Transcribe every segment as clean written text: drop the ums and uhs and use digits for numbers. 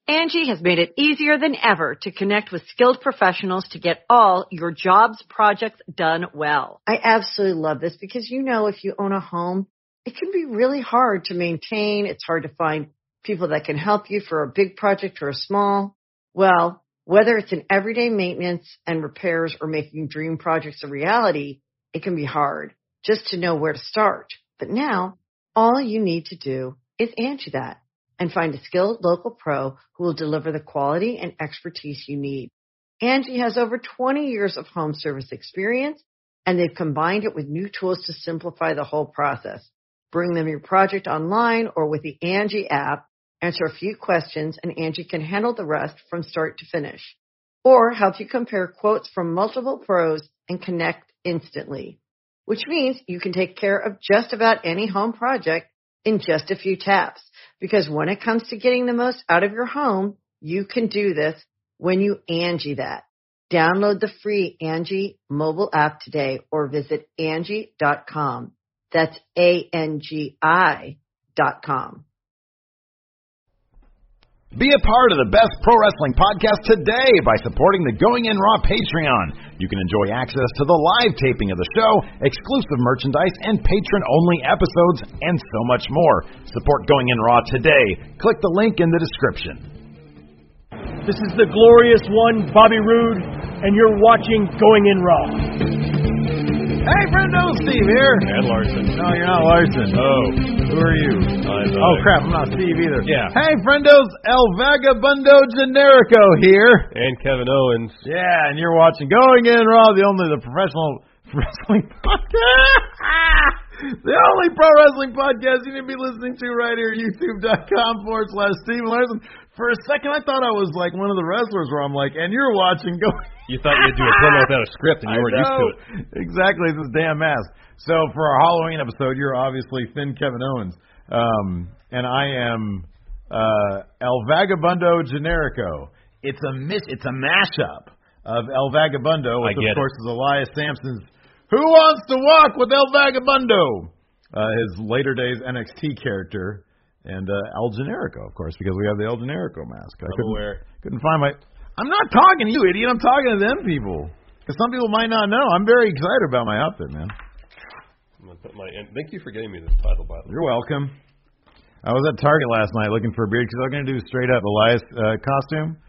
Angie has made it easier than ever to connect with skilled professionals to get all your jobs projects done well. I absolutely love this because, if you own a home, it can be really hard to maintain. It's hard to find people that can help you for a big project or a small. Well, whether it's in everyday maintenance and repairs or making dream projects a reality, it can be hard just to know where to start. But now, all you need to do is Angie that and find a skilled local pro who will deliver the quality and expertise you need. Angie has over 20 years of home service experience, and they've combined it with new tools to simplify the whole process. Bring them your project online or with the Angie app, answer a few questions, and Angie can handle the rest from start to finish. Or help you compare quotes from multiple pros and connect instantly, which means you can take care of just about any home project in just a few taps. Because when it comes to getting the most out of your home, you can do this when you Angie that. Download the free Angie mobile app today or visit Angie.com. That's ANGI.com. Be a part of the best pro wrestling podcast today by supporting the Going In Raw Patreon. You can enjoy access to the live taping of the show, exclusive merchandise, and patron-only episodes, and so much more. Support Going In Raw today. Click the link in the description. This is the glorious one, Bobby Roode, and you're watching Going In Raw. Hey, friendo, Steve here. And Larson. No, you're not Larson. Oh. Who are you? Oh, crap, I'm not Steve either. Yeah. Hey, friendos, El Vagabundo Generico here. And Kevin Owens. Yeah, and you're watching Going In Raw, the professional wrestling podcast. The only pro wrestling podcast you need to be listening to right here, youtube.com/Steve Larson. For a second, I thought I was like one of the wrestlers where I'm like, and you're watching Going. You thought you'd do a promo without a script, and you weren't used to it. Exactly, this damn mask. So for our Halloween episode, you're obviously Thin Kevin Owens, and I am El Vagabundo Generico. It's a mashup of El Vagabundo, which of course is Elias Sampson's "Who Wants to Walk with El Vagabundo," his later days NXT character, and El Generico, of course, because we have the El Generico mask. I couldn't find my. I'm not talking to you, idiot. I'm talking to them people. Because some people might not know. I'm very excited about my outfit, man. I'm gonna put thank you for getting me this title, by the way. You're welcome. I was at Target last night looking for a beard because I was going to do a straight-up Elias costume.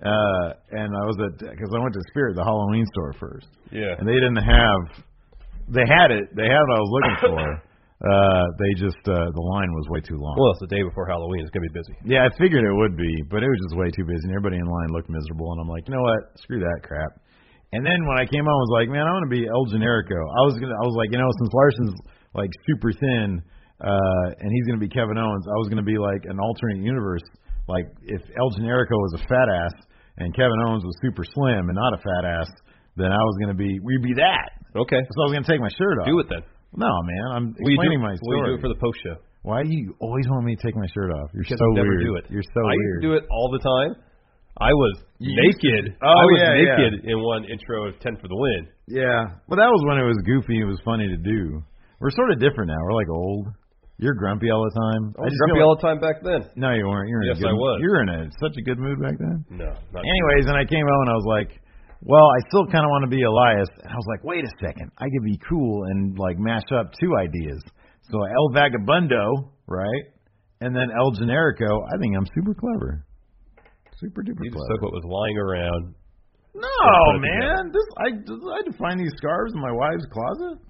And I was because I went to Spirit, the Halloween store first. Yeah. And they didn't have. They had it. They had what I was looking for. They just the line was way too long. Well, it's the day before Halloween. It's gonna be busy. Yeah, I figured it would be, but it was just way too busy, and everybody in line looked miserable. And I'm like, you know what? Screw that crap. And then when I came home, I was like, man, I want to be El Generico. I was like, since Larson's like super thin, and he's gonna be Kevin Owens, I was gonna be like an alternate universe. Like if El Generico was a fat ass and Kevin Owens was super slim and not a fat ass, then we'd be that. Okay. So I was gonna take my shirt off. Do it then. No, man, I'm explaining my story. Will you do it for the post show? Why do you always want me to take my shirt off? You're because so never weird. Do it. You're so weird. I used to do it all the time. I was naked. Naked in one intro of 10 for the Win. Yeah. Well, that was when it was goofy. It was funny to do. We're sort of different now. We're like old. You're grumpy all the time. I was grumpy all the time back then. No, you weren't. Yes, I was. You were in such a good mood back then. No. Anyways, and I came home and I was like, well, I still kind of want to be Elias. And I was like, wait a second. I could be cool and like mash up two ideas. So El Vagabundo, right? And then El Generico. I think I'm super clever. Super duper you clever. just took what was lying around. No, man. I define these scarves in my wife's closet.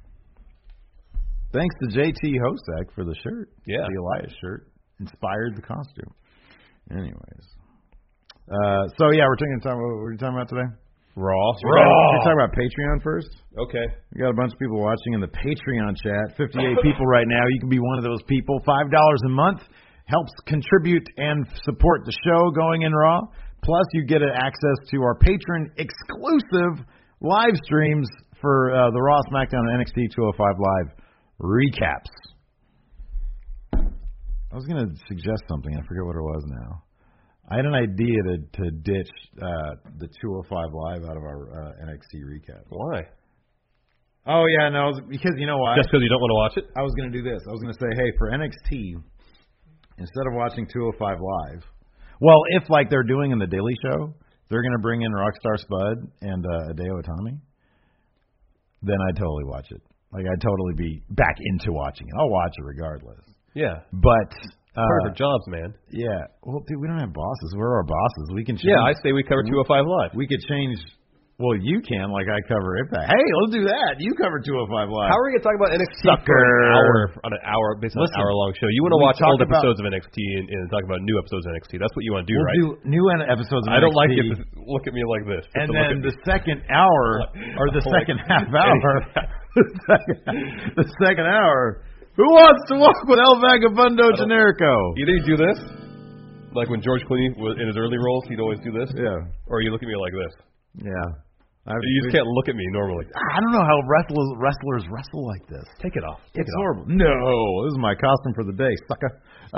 Thanks to JT Hosek for the shirt. Yeah. The Elias shirt. Inspired the costume. Anyways. So, yeah, we're talking about what we're talking about today? Raw. Should we talk about Patreon first? Okay. We got a bunch of people watching in the Patreon chat. 58 people right now. You can be one of those people. $5 a month helps contribute and support the show Going In Raw. Plus, you get access to our patron exclusive live streams for the Raw, SmackDown, and NXT 205 Live recaps. I was going to suggest something. I forget what it was now. I had an idea to ditch the 205 Live out of our NXT recap. Why? Oh, yeah, no, because you know why? Just because you don't want to watch it? I was going to do this. I was going to say, hey, for NXT, instead of watching 205 Live, Well, if like they're doing in the Daily Show, they're going to bring in Rockstar Spud and Hideo Itami, then I'd totally watch it. Like, I'd totally be back into watching it. I'll watch it regardless. Yeah. But part of our jobs, man. Yeah. Well, dude, we don't have bosses. We're our bosses. We can change. Yeah, I say we cover 205 Live. We could change. Well, you can, like I cover Impact. Hey, let's do that. You cover 205 Live. How are we going to talk about NXT Sucker. for an hour, basically an hour-long show? You want to watch old episodes of NXT and talk about new episodes of NXT. That's what you want to do, right? We'll do new episodes of NXT. I don't like it to look at me like this. And then the second hour, or the second half hour, the second hour, who wants to walk with El Vagabundo Generico? Either you do this, like when George Clooney was in his early roles, he'd always do this. Yeah. Or you look at me like this. Yeah. You just can't look at me normally. I don't know how wrestlers wrestle like this. Take it off. It's horrible. No, this is my costume for the day, sucker.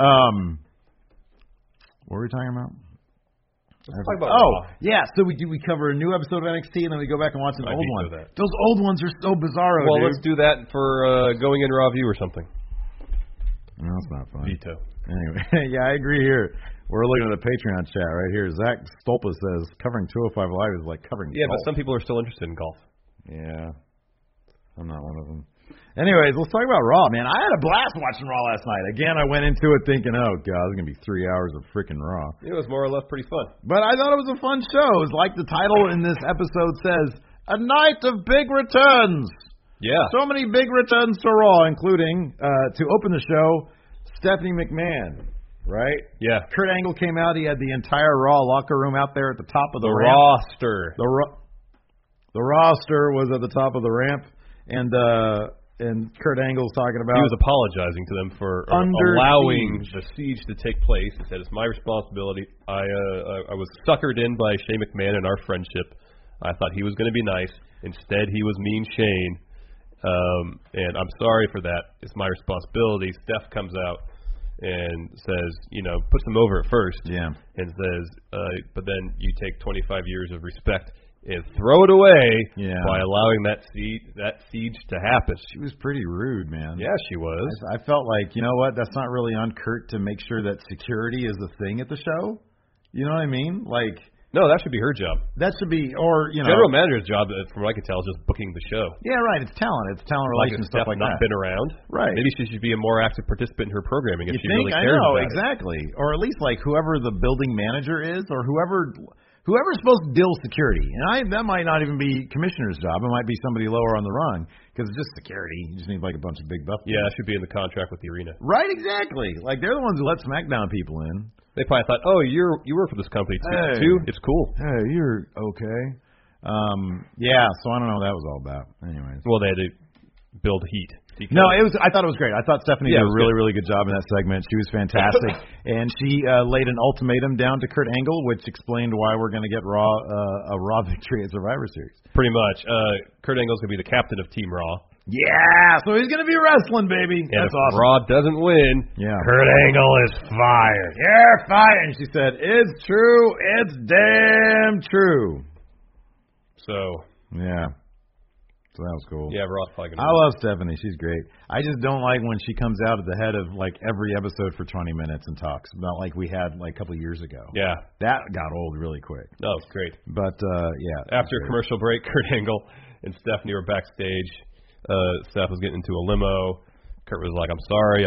What were we talking about? Let's talk about Raw. Yeah. So we cover a new episode of NXT and then we go back and watch an old one. That. Those old ones are so bizarro. Well, dude. let's do that for going in Raw View or something. No, that's not fun. Veto. Anyway, yeah, I agree here. We're looking at the Patreon chat right here. Zach Stolpa says covering 205 Live is like covering golf. But some people are still interested in golf. Yeah. I'm not one of them. Anyways, let's talk about Raw, man. I had a blast watching Raw last night. Again, I went into it thinking, oh, God, it's going to be 3 hours of freaking Raw. It was more or less pretty fun. But I thought it was a fun show. It was like the title in this episode says, A Night of Big Returns. Yeah. So many big returns to Raw, including, to open the show, Stephanie McMahon. Right? Yeah. Kurt Angle came out. He had the entire Raw locker room out there at the top of the ramp. Roster. The roster was at the top of the ramp, and Kurt Angle's talking about. He was apologizing to them for allowing the siege to take place. He said, "It's my responsibility. I was suckered in by Shane McMahon and our friendship. I thought he was going to be nice. Instead, he was mean Shane, and I'm sorry for that. It's my responsibility." Steph comes out and says, puts them over at first. Yeah. And says, but then you take 25 years of respect and throw it away by allowing that siege to happen. She was pretty rude, man. Yeah, she was. I felt like, you know what, that's not really on Kurt to make sure that security is a thing at the show. You know what I mean? Like, no, that should be her job. That should be, or, general manager's job, from what I can tell, is just booking the show. Yeah, right. It's talent. It's talent relations, stuff like that. Not been around. Right. Maybe she should be a more active participant in her programming if you she think? really cares about exactly. It. Or at least like whoever the building manager is, or whoever's supposed to deal with security. And that might not even be commissioner's job. It might be somebody lower on the rung because it's just security. You just need like a bunch of big buff. Yeah, it should be in the contract with the arena. Right, exactly. Like they're the ones who let SmackDown people in. They probably thought, oh, you work for this company too? It's cool. Hey, you're okay. Yeah, so I don't know what that was all about. Anyways. Well, they had to build heat. No, I thought it was great. I thought Stephanie did a really, really good job in that segment. She was fantastic. And she laid an ultimatum down to Kurt Angle, which explained why we're going to get a Raw victory at Survivor Series. Pretty much. Kurt Angle's going to be the captain of Team Raw. Yeah, so he's going to be wrestling, baby. And that's if awesome. Raw doesn't win, Kurt Angle is fired. You're fired. And she said, it's true. It's damn true. So. Yeah. So that was cool. Yeah, Raw's probably going to I love Stephanie. She's great. I just don't like when she comes out at the head of like every episode for 20 minutes and talks about like we had like a couple of years ago. Yeah. That got old really quick. That was great. But, yeah. After a commercial break, Kurt Angle and Stephanie were backstage. Steph was getting into a limo. Kurt was like, I'm sorry.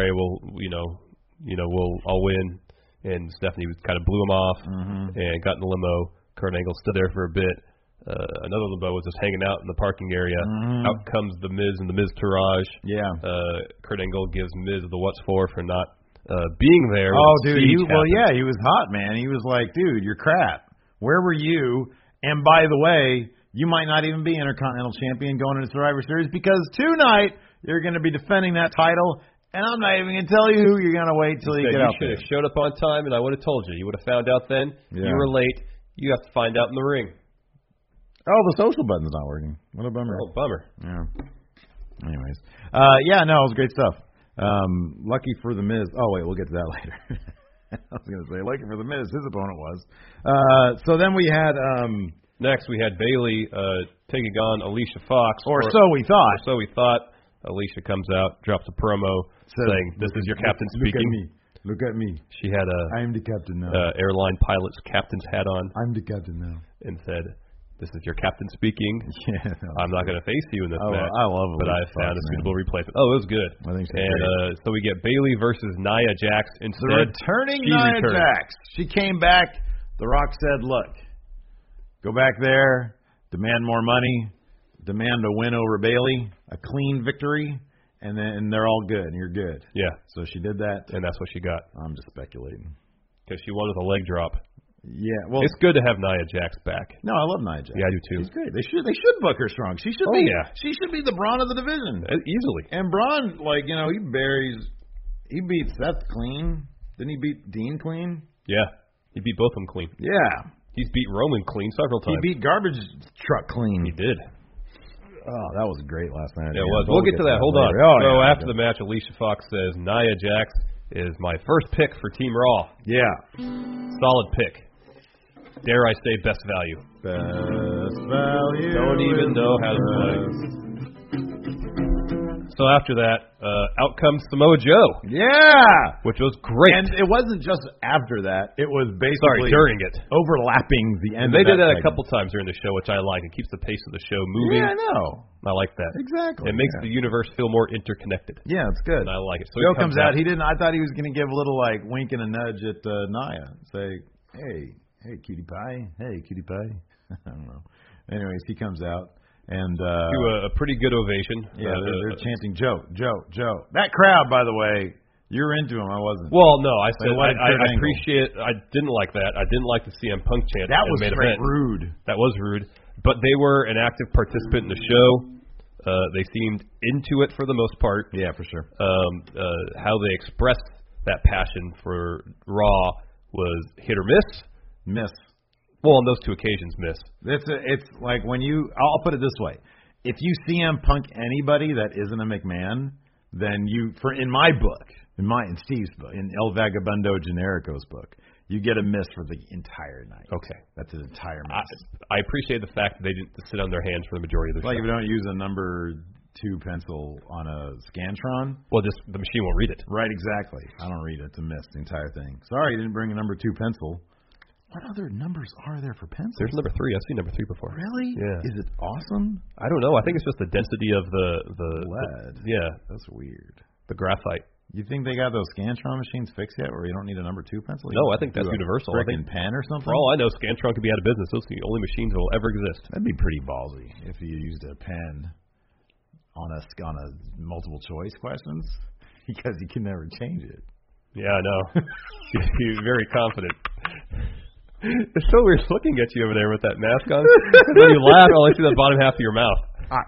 I'll win. And Stephanie kind of blew him off and got in the limo. Kurt Angle stood there for a bit. Another limo was just hanging out in the parking area. Out comes the Miz and the Miz Tourage. Yeah. Kurt Angle gives Miz the what's for not being there. Oh, dude. He was hot, man. He was like, dude, you're crap. Where were you? And by the way, you might not even be Intercontinental Champion going into Survivor Series because tonight you're going to be defending that title, and I'm not even going to tell you who you're going to wait till you get out there. You should have showed up on time, and I would have told you. You would have found out then. Yeah. You were late. You have to find out in the ring. Oh, the social button's not working. What a bummer. Oh, bummer. Yeah. Anyways. It was great stuff. Lucky for the Miz. Oh, wait, we'll get to that later. I was going to say, lucky for the Miz, his opponent was. So then we had... Next, we had Bayley taking on Alicia Fox. Or so we thought. Alicia comes out, drops a promo saying, "This is your captain speaking." Look at me. She had I am the captain now. Airline pilot's captain's hat on. I'm the captain now. And said, "This is your captain speaking. Yeah, I'm not going to face you in this match. I love it. But I found a suitable replacement." Oh, it was good. I think so. And so we get Bayley versus Nia Jax instead. The returning Nia Jax. She came back. The Rock said, "Look, go back there, demand more money, demand a win over Bayley, a clean victory, and then they're all good, and you're good." Yeah. So she did that. And that's what she got. I'm just speculating. Because she won with a leg drop. Yeah, well, it's good to have Nia Jax back. No, I love Nia Jax. Yeah, I do too. She's great. They should book her strong. She should be. Yeah. She should be the Braun of the division easily. And Braun, he beat Seth clean. Didn't he beat Dean clean? Yeah, he beat both of them clean. Yeah, he's beat Roman clean several times. He beat Garbage Truck clean. He did. Oh, that was great last night. Yeah, it was. We'll get to that. Hold on. So after the match, Alicia Fox says Nia Jax is my first pick for Team Raw. Yeah, solid pick. Dare I say best value? Best value. Don't even know how to play. So after that, out comes Samoa Joe. Yeah! Which was great. And it wasn't just after that. It was basically during it. Overlapping the end and they of that did that segment. a couple times during the show, which I like. It keeps the pace of the show moving. Yeah, I know. I like that. Exactly. It makes the universe feel more interconnected. Yeah, it's good. And I like it. So Joe comes out. I thought he was going to give a little wink and a nudge at Nia. Say, hey, cutie pie. Hey, cutie pie. I don't know. Anyways, he comes out. And to a pretty good ovation. Yeah, they're chanting Joe. That crowd, by the way, you were into him. I wasn't. Well, no, I said I appreciate. I didn't like that. I didn't like the CM Punk chant. That was straight rude. That was rude. But they were an active participant in the show. They seemed into it for the most part. Yeah, for sure. How they expressed that passion for Raw was hit or miss. Well, on those two occasions, miss. It's like when I'll put it this way. If you CM Punk anybody that isn't a McMahon, then in my book, in Steve's book, in El Vagabundo Generico's book, you get a miss for the entire night. Okay. That's an entire miss. I appreciate the fact that they didn't sit on their hands for the majority of the show. Like if you don't use a number 2 pencil on a Scantron. Well, just the machine won't read it. Right, exactly. I don't read it. It's a miss, the entire thing. Sorry you didn't bring a number 2 pencil. What other numbers are there for pencils? There's number 3. I've seen number 3 before. Really? Yeah. Is it awesome? I don't know. I think it's just the density of the lead. Yeah. That's weird. The graphite. You think they got those Scantron machines fixed yet where you don't need a number 2 pencil? No, I think that's universal. I think pen or something? For all I know, Scantron could be out of business. Those are the only machines that will ever exist. That'd be pretty ballsy if you used a pen on a multiple choice questions because you can never change it. Yeah, I know. You're very confident. It's so weird looking at you over there with that mask on. When you laugh, I only see the bottom half of your mouth.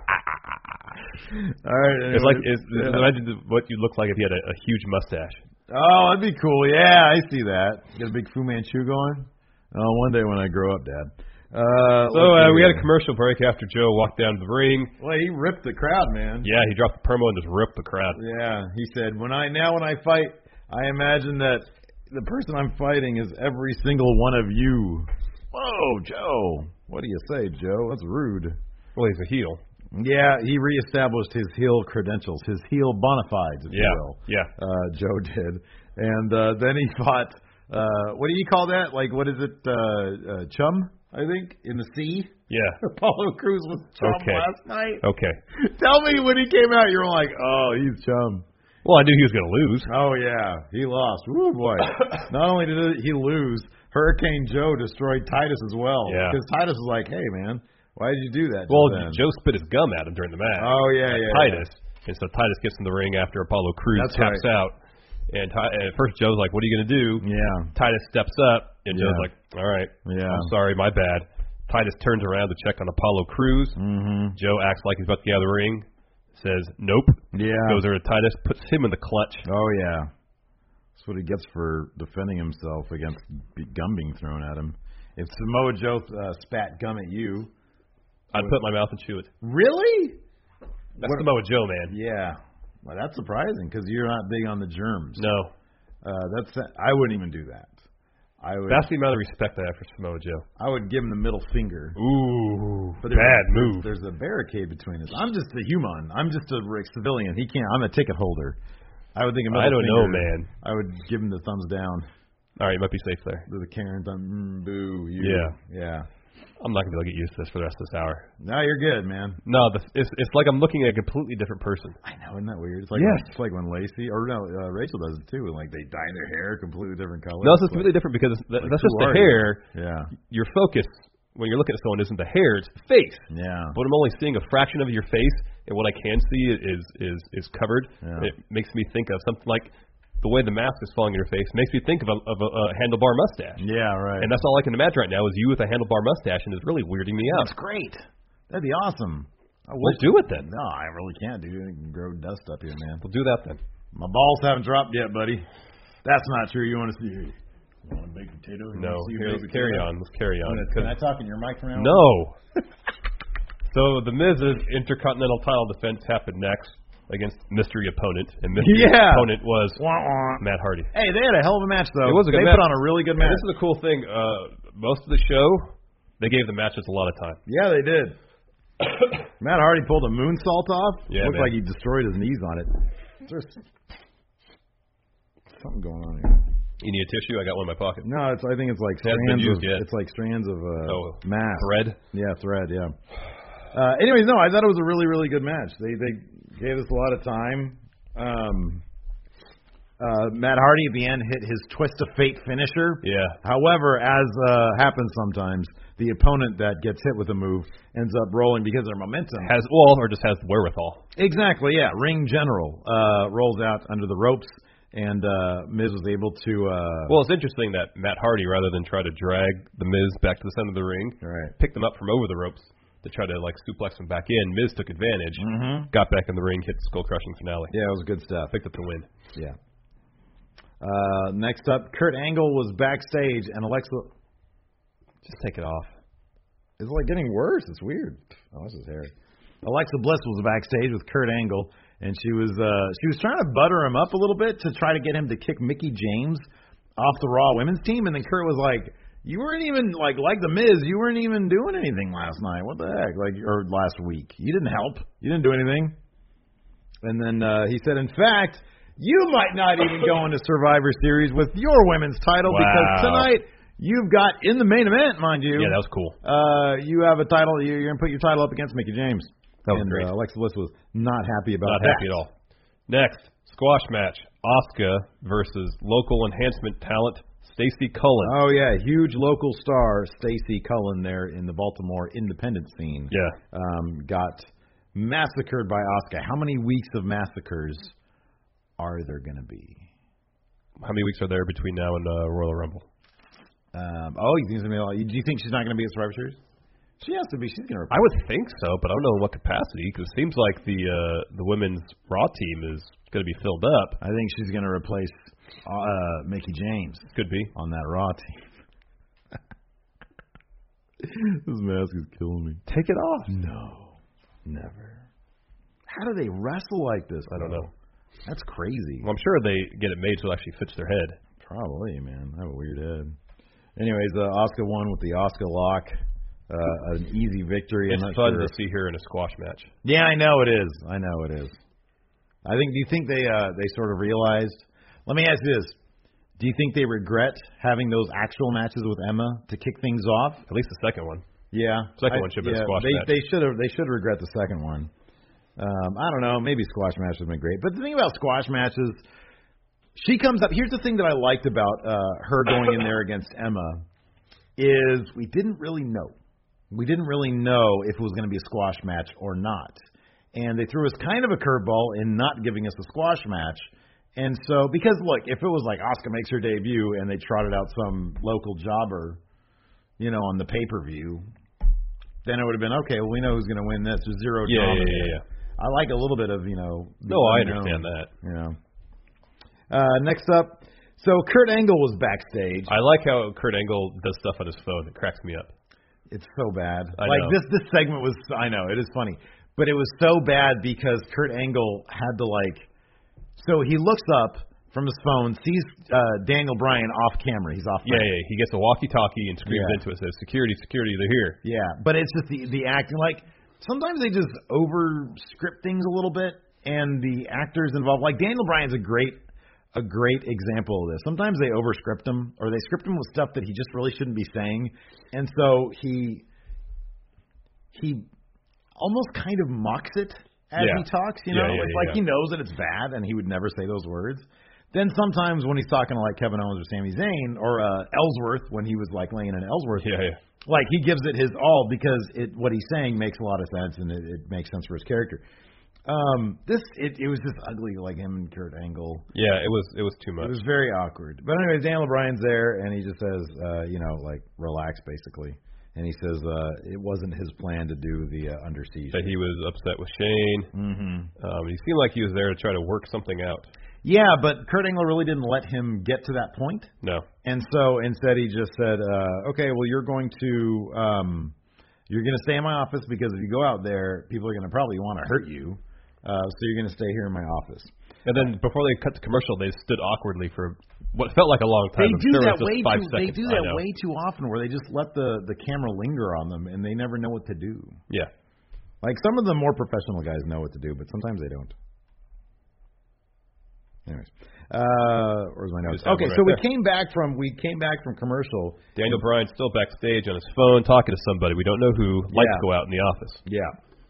All right. Anyway. It's like imagine what you look like if you had a huge mustache. Oh, that'd be cool. Yeah, I see that. Got a big Fu Manchu going. Oh, one day when I grow up, Dad. We had a commercial break after Joe walked down to the ring. Well, he ripped the crowd, man. Yeah, he dropped the promo and just ripped the crowd. Yeah, he said, when I fight, I imagine that the person I'm fighting is every single one of you. Whoa, Joe. What do you say, Joe? That's rude. Well, he's a heel. Yeah, he reestablished his heel credentials, his heel bona fides, if you will. Yeah. Joe did. And then he fought, what do you call that? Like, what is it? Chum, I think, in the sea? Yeah. Apollo Crews was Chum last night. Okay. Tell me when he came out, you were like, oh, he's Chum. Well, I knew he was going to lose. Oh, yeah. He lost. Woo, boy. Not only did he lose, Hurricane Joe destroyed Titus as well. Yeah. Because Titus was like, hey, man, why did you do that? Well, Joe spit his gum at him during the match. Oh, yeah. Titus. Yeah. And so Titus gets in the ring after Apollo Crews taps out. And at first Joe's like, what are you going to do? Yeah. Titus steps up, and Joe's like, all right. Yeah. I'm sorry, my bad. Titus turns around to check on Apollo Crews. Mm-hmm. Joe acts like he's about to get out of the ring. Says, nope. Yeah. Goes over to Titus, puts him in the clutch. Oh, yeah. That's what he gets for defending himself against gum being thrown at him. If Samoa Joe spat gum at you, I'd put my mouth and chew it. Really? That's Samoa Joe, man. Yeah. Well, that's surprising because you're not big on the germs. No. I wouldn't even do that. That's the amount of respect I have for Samoa Joe. I would give him the middle finger. Ooh, but bad move. There's a barricade between us. I'm just a human. I'm just a civilian. He can't. I'm a ticket holder. I would think I don't know, man. I would give him the thumbs down. All right, you might be safe there. The Karen thumb, boo, you. Yeah. I'm not going to be able to get used to this for the rest of this hour. No, you're good, man. No, it's like I'm looking at a completely different person. I know, isn't that weird? It's like it's like when Lacey, Rachel does it too, when like they dye their hair completely different colors. No, it's completely different because that's just the hair. Yeah. Your focus when you're looking at someone isn't the hair, it's the face. Yeah. But I'm only seeing a fraction of your face, and what I can see is covered. Yeah. It makes me think of something like the way the mask is falling in your face makes me think of a handlebar mustache. Yeah, right. And that's all I can imagine right now is you with a handlebar mustache, and it's really weirding me out. That's great. That'd be awesome. We'll do it then. No, I really can't, dude. I can grow dust up here, man. We'll do that then. My balls haven't dropped yet, buddy. That's not true. You want to see? You want a baked potato? No. Here, let's carry on. Let's carry on. Can I talk in your mic from now on? No. So the Miz's Intercontinental title defense happened next against mystery opponent, and mystery opponent was Matt Hardy. Hey, they had a hell of a match, though. It was a good They match. put on a really good match. And this is a cool thing. Most of the show, they gave the matches a lot of time. Yeah, they did. Matt Hardy pulled a moonsault off. Yeah, looked like he destroyed his knees on it. There's something going on here. You need a tissue? I got one in my pocket. No, I think it's like strands of mass. Thread? Yeah, thread, yeah. Anyways, no, I thought it was a really, really good match. They gave us a lot of time. Matt Hardy at the end hit his twist of fate finisher. Yeah. However, as happens sometimes, the opponent that gets hit with a move ends up rolling because their momentum or just has the wherewithal. Exactly, yeah. Ring general rolls out under the ropes, and Miz was able to. Well, it's interesting that Matt Hardy, rather than try to drag the Miz back to the center of the ring, picked him up from over the ropes to try to suplex him back in. Miz took advantage, got back in the ring, hit the skull-crushing finale. Yeah, it was good stuff. Picked up the win. Yeah. Next up, Kurt Angle was backstage, and Alexa. Just take it off. It's like getting worse. It's weird. Oh, this is hairy. Alexa Bliss was backstage with Kurt Angle, and she was trying to butter him up a little bit to try to get him to kick Mickie James off the Raw Women's team, and then Kurt was like, "You weren't even like the Miz. You weren't even doing anything last night. What the heck? Or last week. You didn't help. You didn't do anything." And then he said, "In fact, you might not even go into Survivor Series with your women's title because tonight you've got in the main event, mind you. Yeah, that was cool. You have a title. You're going to put your title up against Mickie James." That was great. Alexa Bliss was not happy about that. Not happy at all. Next, squash match. Asuka versus local enhancement talent Stacey Cullen. Oh, yeah. Huge local star Stacey Cullen there in the Baltimore independent scene. Yeah. Got massacred by Asuka. How many weeks of massacres are there going to be? How many weeks are there between now and Royal Rumble? Do you think she's not going to be at Survivor Series? She has to be. She's going to. I would think so, but I don't know in what capacity, because it seems like the women's Raw team is going to be filled up. I think she's going to replace Mickie James. Could be on that Raw team. This mask is killing me. Take it off. No, never. How do they wrestle like this? I don't know. That's crazy. Well, I'm sure they get it made so it actually fits their head. Probably, man. I have a weird head. Anyways, Asuka won with the Asuka lock. An easy victory. It's fun to see her in a squash match. Yeah, I know it is. I think. Do you think they sort of realized? Let me ask you this: do you think they regret having those actual matches with Emma to kick things off? At least the second one. Yeah, second one should be a squash match. They should regret the second one. I don't know. Maybe squash matches have been great, but the thing about squash matches, she comes up. Here's the thing that I liked about her going in there against Emma is we didn't really know. We didn't really know if it was going to be a squash match or not. And they threw us kind of a curveball in not giving us a squash match. And so, because, look, if it was like Asuka makes her debut and they trotted out some local jobber, on the pay-per-view, then it would have been, okay, well, we know who's going to win this. There's zero drama. Yeah. I like a little bit of, No, I understand that. Next up, so Kurt Angle was backstage. I like how Kurt Angle does stuff on his phone. It cracks me up. It's so bad. I know. This segment was, I know, it is funny. But it was so bad because Kurt Angle had to so he looks up from his phone, sees Daniel Bryan off camera. He's off camera. Yeah. He gets a walkie-talkie and screams into it, says, security, they're here. Yeah, but it's just the acting. Sometimes they just over-script things a little bit. and the actors involved. Like Daniel Bryan's a great example of this. Sometimes they overscript him, or they script him with stuff that he just really shouldn't be saying, and so he almost kind of mocks it as he talks. You know, it's like he knows that it's bad, and he would never say those words. Then sometimes when he's talking to like Kevin Owens or Sami Zayn or Ellsworth when he was like laying in Ellsworth, like he gives it his all because what he's saying makes a lot of sense and it makes sense for his character. It was just ugly, like him and Kurt Angle. Yeah, it was too much. It was very awkward. But anyways, Daniel Bryan's there and he just says, like relax basically. And he says it wasn't his plan to do the Under Siege. That he was upset with Shane. Mm-hmm. He seemed like he was there to try to work something out. Yeah, but Kurt Angle really didn't let him get to that point. No. And so instead he just said, okay, well, you're going to stay in my office because if you go out there, people are going to probably want to hurt you. So you're going to stay here in my office. And then before they cut the commercial, they stood awkwardly for what felt like a long time. They do that way too often where they just let the camera linger on them and they never know what to do. Yeah. Like some of the more professional guys know what to do, but sometimes they don't. Anyways, where's my notes? Okay, so we came back from commercial. Daniel Bryan's still backstage on his phone talking to somebody. We don't know who. Lights go out in the office. Yeah.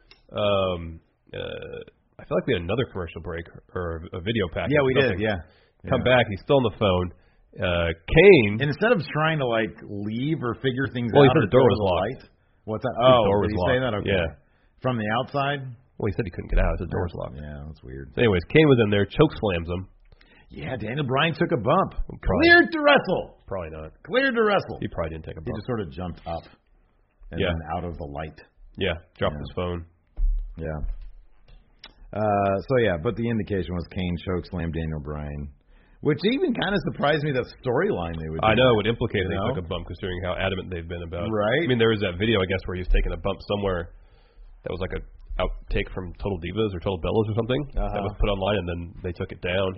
I feel like we had another commercial break or a video package. Yeah, we did. Yeah. Come back. He's still on the phone. Kane. And instead of trying to like leave or figure things out, he said the door was locked. What's that? Oh, did he say that? Okay. Yeah. From the outside. Well, he said he couldn't get out. The door was locked. Yeah, that's weird. So anyways, Kane was in there, choke slams him. Yeah, Daniel Bryan took a bump. Cleared to wrestle. Probably not. Cleared to wrestle. He probably didn't take a bump. He just sort of jumped up and then out of the light. Yeah, dropped his phone. Yeah. But the indication was Kane choke slammed Daniel Bryan, which even kind of surprised me that storyline they would do. I know, it would implicate they took a bump considering how adamant they've been about it. Right. I mean, there was that video, I guess, where he was taking a bump somewhere that was like a outtake from Total Divas or Total Bellas or something that was put online, and then they took it down.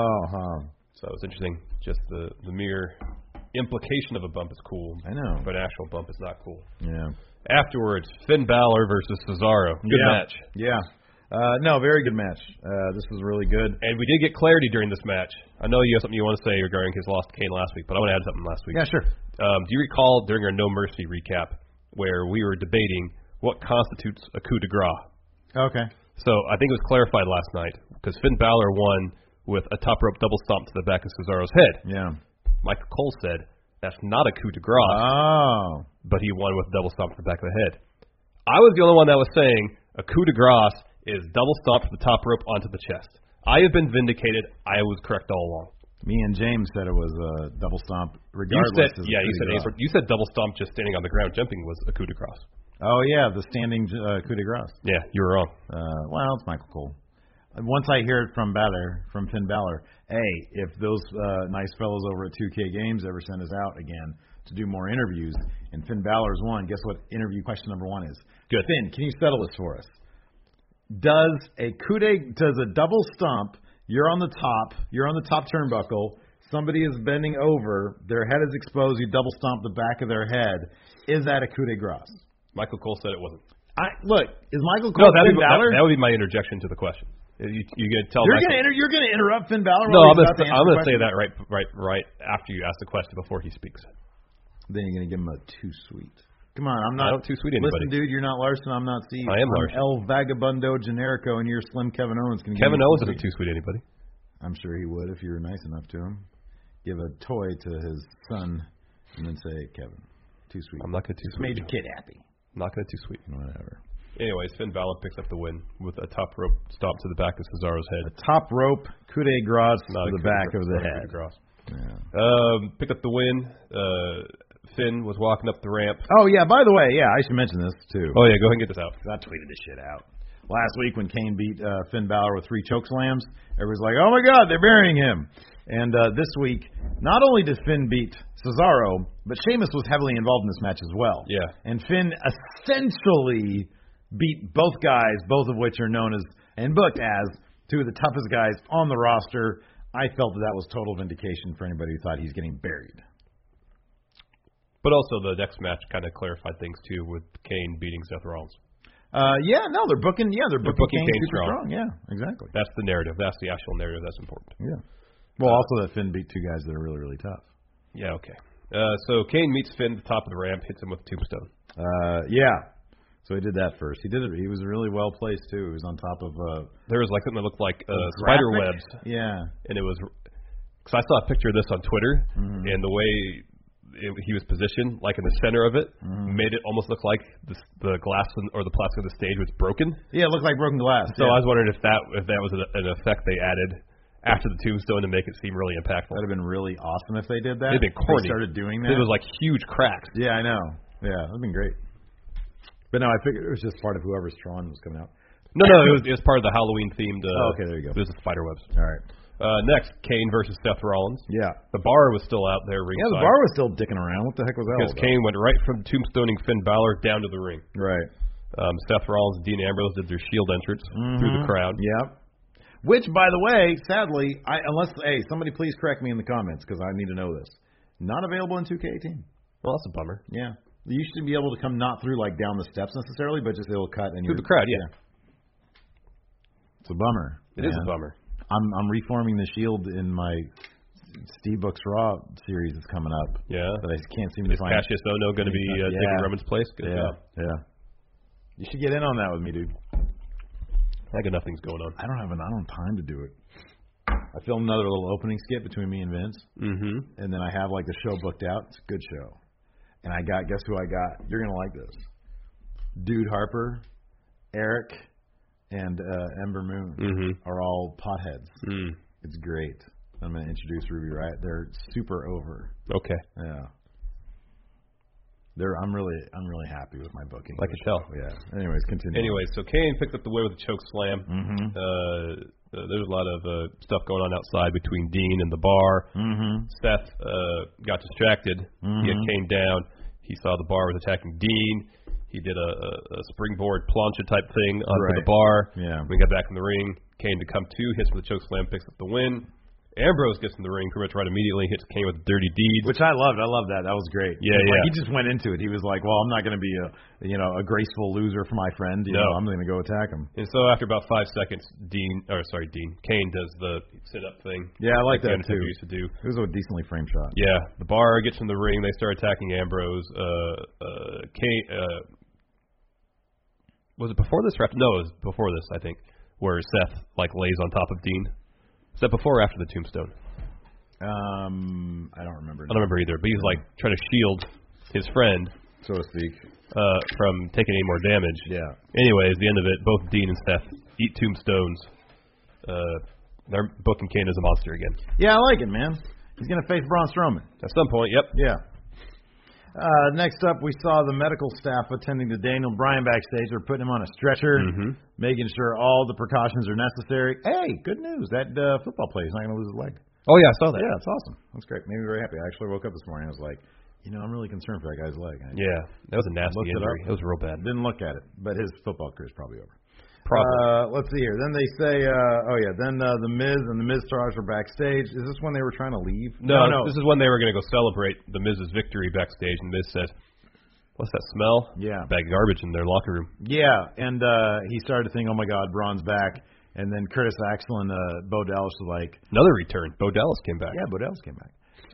So it was interesting. Just the mere implication of a bump is cool. I know. But an actual bump is not cool. Yeah. Afterwards, Finn Balor versus Cesaro. Good match. Yeah. Very good match. This was really good. And we did get clarity during this match. I know you have something you want to say regarding his loss to Kane last week, but I want to add something last week. Yeah, sure. Do you recall during our No Mercy recap where we were debating what constitutes a coup de grace? Okay. So I think it was clarified last night because Finn Balor won with a top rope double stomp to the back of Cesaro's head. Yeah. Michael Cole said that's not a coup de grace. Oh. But he won with a double stomp to the back of the head. I was the only one that was saying a coup de grace is double stomp from the top rope onto the chest. I have been vindicated. I was correct all along. Me and James said it was a double stomp regardless. You said double stomp just standing on the ground jumping was a coup de grace. Oh, yeah, the standing coup de grace. Yeah, you were wrong. Well, it's Michael Cole. Once I hear it from Finn Balor, hey, if those nice fellows over at 2K Games ever send us out again to do more interviews, and Finn Balor's one, guess what interview question number 1 is? Good. Finn, can you settle this for us? Does a double stomp, you're on the top turnbuckle, somebody is bending over, their head is exposed, you double stomp the back of their head, is that a coup de grace? Michael Cole said it wasn't. Look, is Michael Cole Finn Balor? That would be my interjection to the question. You gonna tell you're gonna interrupt Finn Balor? No, I'm gonna say that right after you ask the question before he speaks. Then you're gonna give him a too sweet. Come on, I'm not. I don't too sweet anybody. Listen, dude, you're not Larson. I'm not Steve. I am Larson. El Vagabundo Generico, and you're Slim Kevin Owens. Kevin Owens isn't too sweet anybody. I'm sure he would if you were nice enough to him. Give a toy to his son, and then say, Kevin, too sweet. I'm not gonna too sweet. Made your kid happy. I'm not gonna too sweet. Whatever. Anyways, Finn Balor picks up the win with a top rope stomp to the back of Cesaro's head. A top rope coup de grace to the back of the head. Yeah. Picked up the win. Finn was walking up the ramp. Oh, yeah, by the way, I should mention this, too. Oh, yeah, go ahead and get this out. I tweeted this shit out. Last week when Kane beat Finn Balor with 3 choke slams, everybody's like, oh, my God, they're burying him. And this week, not only did Finn beat Cesaro, but Sheamus was heavily involved in this match as well. Yeah. And Finn essentially beat both guys, both of which are known as and booked as 2 of the toughest guys on the roster. I felt that was total vindication for anybody who thought he's getting buried. But also the next match kind of clarified things, too, with Kane beating Seth Rollins. They're booking. Yeah, they're booking Kane super strong. Yeah, exactly. That's the narrative. That's the actual narrative. That's important. Yeah. Well, also that Finn beat two guys that are really, really tough. Yeah. Okay. So Kane meets Finn at the top of the ramp, hits him with a tombstone. Yeah. So he did that first. He did it. He was really well placed too. He was on top of. There was like something that looked like spider webs. Yeah. And it was because I saw a picture of this on Twitter, and the way he was positioned, like in the center of it, made it almost look like the glass or the plastic of the stage was broken. Yeah, it looked like broken glass. So I was wondering if that was an effect they added after the tombstone to make it seem really impactful. That'd have been really awesome if they did that. It'd been corny. They started doing that. It was like huge cracks. Yeah, I know. Yeah, that'd been great. But no, I figured it was just part of whoever's Tron was coming out. No, it was part of the Halloween themed. Okay, there you go. It was the spider webs. All right. Next, Kane versus Seth Rollins. Yeah. The bar was still out there ringside. Yeah, the bar was still dicking around. What the heck was that? Because Kane went right from tombstoning Finn Balor down to the ring. Right. Seth Rollins and Dean Ambrose did their Shield entrance through the crowd. Yep. Which, by the way, sadly, somebody please correct me in the comments because I need to know this. Not available in 2K18. Well, that's a bummer. Yeah. You should be able to come not through like down the steps necessarily, but just it'll cut and through the crowd. Yeah. It's a bummer. It is a bummer. I'm reforming the Shield in my Steve Books Raw series that's coming up. Yeah. But I can't seem to find. Is Cassius Ohno going to be taking Roman's place? Good job. Yeah. You should get in on that with me, dude. I got nothing's going on. I don't have time to do it. I filmed another little opening skit between me and Vince. Mm-hmm. And then I have like the show booked out. It's a good show. And guess who I got? You're going to like this. Dude Harper, Eric, and Ember Moon are all potheads. It's great. I'm going to introduce Ruby Riott. They're super over. Okay. Yeah. I'm really happy with my booking. I can tell. Yeah. Anyways, continue. So Kane picked up the win with a choke slam. There's a lot of stuff going on outside between Dean and the bar. Seth got distracted. He had Kane down. He saw the bar was attacking Dean. He did a springboard plancha type thing onto the bar. Yeah. We got back in the ring. Kane to come to, hits with a choke slam, picks up the win. Ambrose gets in the ring pretty much right immediately, hits Kane with dirty deeds. Which I loved. I loved that. That was great. Yeah. He just went into it. He was like, well, I'm not going to be a graceful loser for my friend. You know, I'm going to go attack him. And so after about 5 seconds, Kane does the sit-up thing. Yeah, I like that too. Used to do. It was a decently framed shot. Yeah. The bar gets in the ring. They start attacking Ambrose. Kane, was it before this? No, it was before this, I think, where Seth lays on top of Dean. Is that before or after the tombstone? I don't remember. I don't remember either. But he's trying to shield his friend, so to speak, from taking any more damage. Yeah. Anyways, the end of it, both Dean and Seth eat tombstones. They're booking Kane as a monster again. Yeah, I like it, man. He's gonna face Braun Strowman at some point. Yep. Yeah. Next up, we saw the medical staff attending to Daniel Bryan backstage. They're putting him on a stretcher, making sure all the precautions are necessary. Hey, good news. That football player is not going to lose his leg. Oh, yeah, I saw that. Yeah, that's awesome. That's great. Made me very happy. I actually woke up this morning. I was like, I'm really concerned for that guy's leg. Yeah, that was a nasty injury. It was real bad. Didn't look at it, but his football career is probably over. Probably. Let's see here. Then they say, the Miz and the Miz Stars were backstage. Is this when they were trying to leave? No. This is when they were going to go celebrate the Miz's victory backstage, and Miz said, "What's that smell?" Yeah. Bag of garbage in their locker room. Yeah, and he started to think, "Oh my God, Braun's back." And then Curtis Axel and Bo Dallas were like, another return. Bo Dallas came back. Yeah, Bo Dallas came back.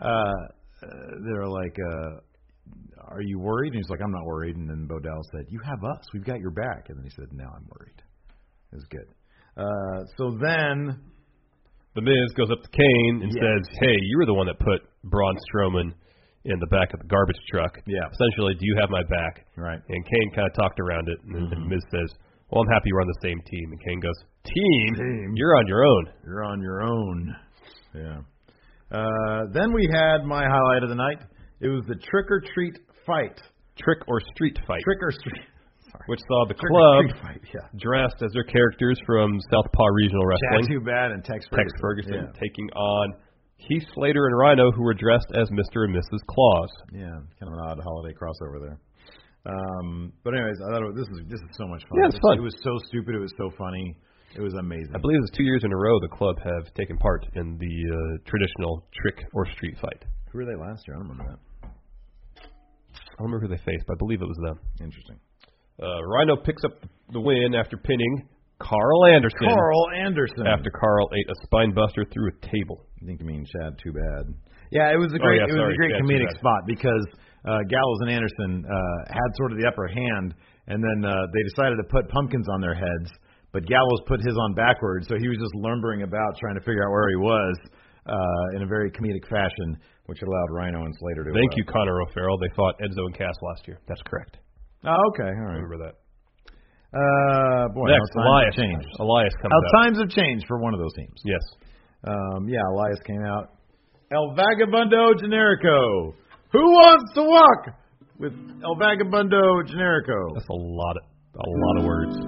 They were like, "Are you worried?" And he's like, "I'm not worried." And then Bo Dallas said, "You have us. We've got your back." And then he said, "Now I'm worried." It was good. So then the Miz goes up to Kane and says, "Hey, you were the one that put Braun Strowman in the back of the garbage truck. Yeah. Essentially, do you have my back?" Right. And Kane kind of talked around it, and then Miz says, "Well, I'm happy we're on the same team." And Kane goes, Team? You're on your own. You're on your own." Yeah. Then we had my highlight of the night. It was the Trick or Treat fight. Trick or Street fight. Trick or Street. Which saw the club dressed as their characters from Southpaw Regional Wrestling. Too Bad and Tex Ferguson taking on Heath Slater and Rhino, who were dressed as Mr. and Mrs. Claus. Yeah, kind of an odd holiday crossover there. But anyways, I thought this is so much fun. Yeah, it's fun. It was so stupid. It was so funny. It was amazing. I believe it was 2 years in a row the club have taken part in the traditional Trick or Street fight. Who were they last year? I don't remember that. I don't remember who they faced, but I believe it was them. Interesting. Rhino picks up the win after pinning Carl Anderson. After Carl ate a spine buster through a table. I think you mean Chad, too bad. Yeah, it was a great, comedic spot because Gallows and Anderson had sort of the upper hand, and then they decided to put pumpkins on their heads, but Gallows put his on backwards, so he was just lumbering about trying to figure out where he was in a very comedic fashion, which allowed Rhino and Slater to. Thank you, Conor O'Farrell. They fought Enzo and Cass last year. That's correct. Oh, okay, all right. Remember that. Boy, next, Elias. Changed. Elias comes out. Times have changed for one of those teams. Yes. Elias came out. El Vagabundo Generico. Who wants to walk with El Vagabundo Generico? That's a lot of words.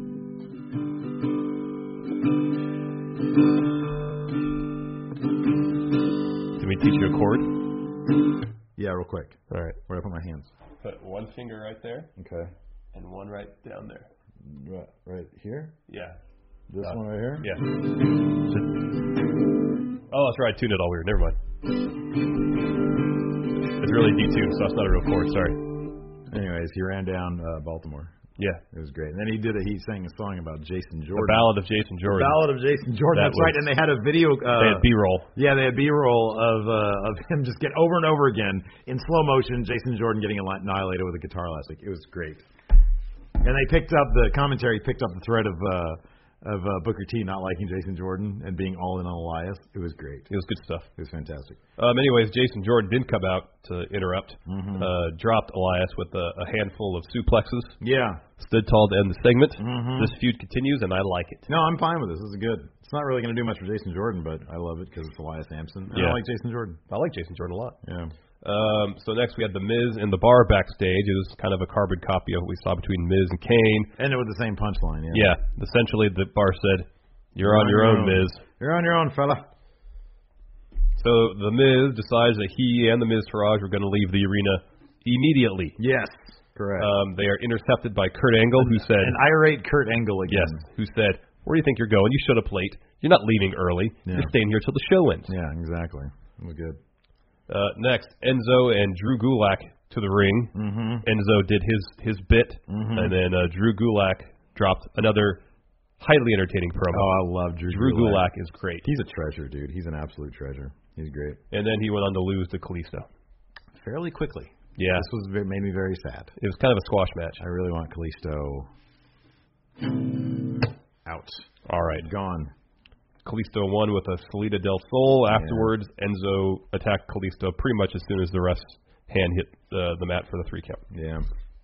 Can we teach you a chord? Yeah, real quick. All right. Where do I put my hands? Put one finger right there. Okay. And one right down there. Right here? Yeah. This one right here? Yeah. Oh, that's right. I tuned it all weird. Never mind. It's really detuned, so it's not a real chord. Sorry. Anyways, he ran down Baltimore. Yeah. It was great. And then he sang a song about Jason Jordan. The Ballad of Jason Jordan. The Ballad of Jason Jordan. That's right. And they had a video. They had B-roll. Yeah, they had B-roll of him just get over and over again in slow motion. Jason Jordan getting annihilated with a guitar last week. It was great. And they picked up the thread of Booker T not liking Jason Jordan and being all in on Elias. It was great. It was good stuff. It was fantastic. Anyways, Jason Jordan didn't come out to interrupt. Mm-hmm. Dropped Elias with a handful of suplexes. Yeah. Stood tall to end the segment. Mm-hmm. This feud continues, and I like it. No, I'm fine with this. This is good. It's not really going to do much for Jason Jordan, but I love it because it's Elias Sampson. Yeah. I like Jason Jordan. I like Jason Jordan a lot. Yeah. So next we had The Miz in the bar backstage. It was kind of a carbon copy of what we saw between Miz and Kane. Ended with the same punchline, yeah. Yeah. Essentially, the bar said, You're on your own, Miz. You're on your own, fella. So The Miz decides that he and the Miztourage were going to leave the arena immediately. Yes, correct. They are intercepted by Kurt Angle, who said... An irate Kurt Angle again. Yes, who said, where do you think you're going? You showed up late. You're not leaving early. Yeah. You're staying here till the show ends. Yeah, exactly. It was good. Next, Enzo and Drew Gulak to the ring. Mm-hmm. Enzo did his bit, mm-hmm. and then Drew Gulak dropped another highly entertaining promo. Oh, I love Drew Gulak is great. He's a treasure, dude. He's an absolute treasure. He's great. And then he went on to lose to Kalisto. Fairly quickly. Yeah. This made me very sad. It was kind of a squash match. I really want Kalisto out. All right. Gone. Kalisto won with a Salida del Sol. Afterwards, Enzo attacked Kalisto pretty much as soon as the ref's hand hit the mat for the 3 count. Yeah.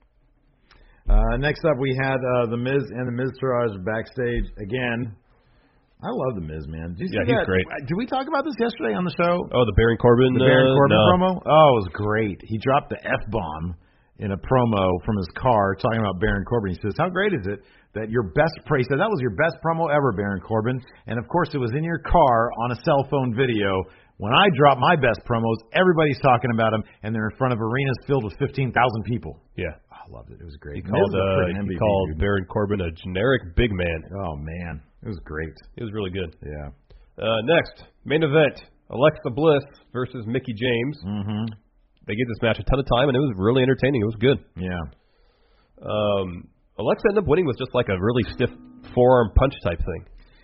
Next up, we had The Miz and the Miztourage backstage again. I love The Miz, man. Did you see he's great. Did we talk about this yesterday on the show? Oh, the Baron Corbin? The Baron Corbin no. promo? Oh, it was great. He dropped the F-bomb in a promo from his car talking about Baron Corbin. He says, how great is it that your best he said, that was your best promo ever, Baron Corbin. And, of course, it was in your car on a cell phone video. When I drop my best promos, everybody's talking about them, and they're in front of arenas filled with 15,000 people. Yeah. Oh, I loved it. It was great. He called Baron Corbin a generic big man. Oh, man. It was great. It was really good. Yeah. Next, main event, Alexa Bliss versus Mickie James. Mm-hmm. They gave this match a ton of time, and it was really entertaining. It was good. Yeah. Alexa ended up winning with just like a really stiff forearm punch type thing.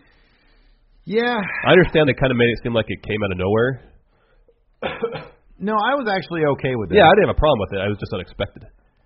Yeah. I understand they kind of made it seem like it came out of nowhere. No, I was actually okay with it. Yeah, I didn't have a problem with it. I was just unexpected.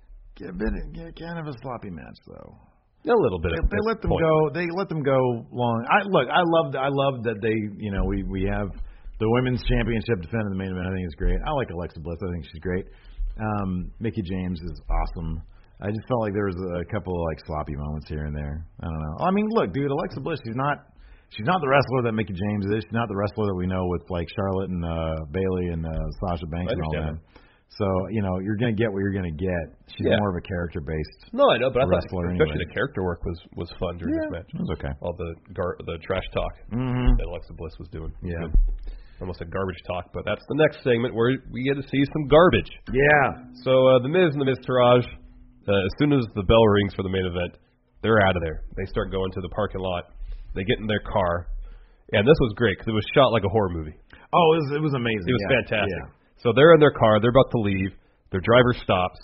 Kind of a sloppy match, though. A little bit. They let them go. They let them go long. I loved that they. We have the women's championship defending the main event. I think it's great. I like Alexa Bliss. I think she's great. Mickie James is awesome. I just felt like there was a couple of sloppy moments here and there. I don't know. I mean, look, dude, Alexa Bliss. She's not the wrestler that Mickie James is. She's not the wrestler that we know with Charlotte and Bayley and Sasha Banks and all that. So, you're going to get what you're going to get. She's more of a character-based No, I know, but I thought wrestler especially anyway. the character work was fun during this match. It was okay. All the trash talk that Alexa Bliss was doing. Yeah. Good. Almost a garbage talk, but that's the next segment where we get to see some garbage. Yeah. So The Miz and the Miztourage, as soon as the bell rings for the main event, they're out of there. They start going to the parking lot. They get in their car. And this was great because it was shot like a horror movie. Oh, it was amazing. It was fantastic. Yeah. So they're in their car. They're about to leave. Their driver stops.